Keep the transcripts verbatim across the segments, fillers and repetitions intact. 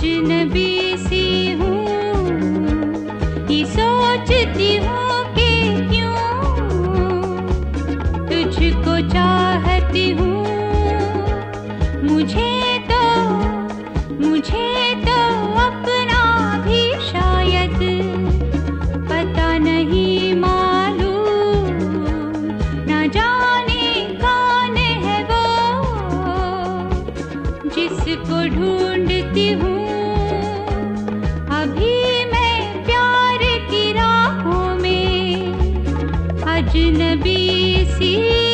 अजनबी सी हूँ, ये सोचती हूँ कि क्यों तुझको चाहती हूँ। मुझे तो मुझे तो अपना भी शायद पता नहीं मालूम, ना जाने कौन है वो जिसको ढूंढती हूँ। अभी मैं प्यार की राहों में अजनबी सी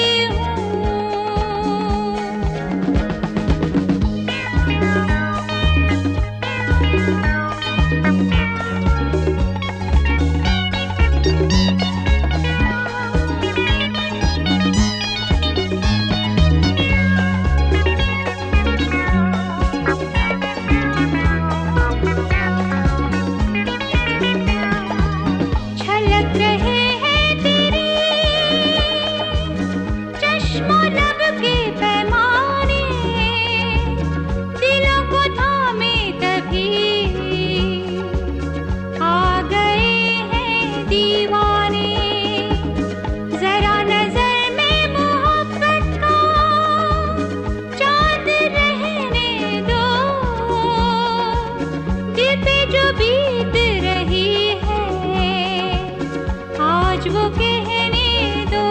वो कहने दो।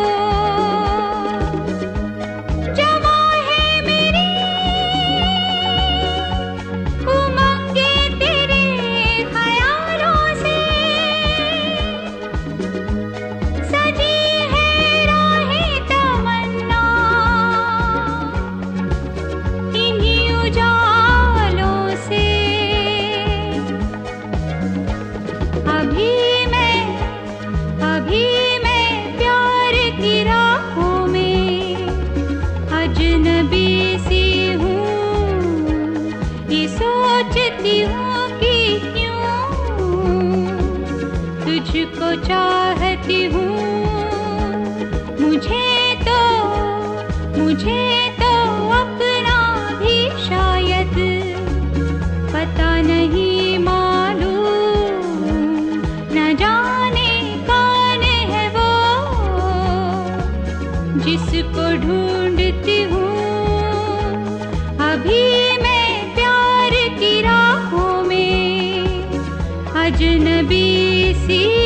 जवां है मेरी उमंगे तेरे ख्यालों से, सजी है राहें तमन्ना इन्हीं उजालों से। अभी अभी मैं प्यार की राहों में अजनबी सी हूँ, ये सोचती हूँ कि क्यों तुझको चाहती हूँ। मुझे तो मुझे तो अपना भी शायद पता नहीं मालूम, न जाने जिसको ढूंढती हूँ। अभी मैं प्यार की राहों में अजनबी सी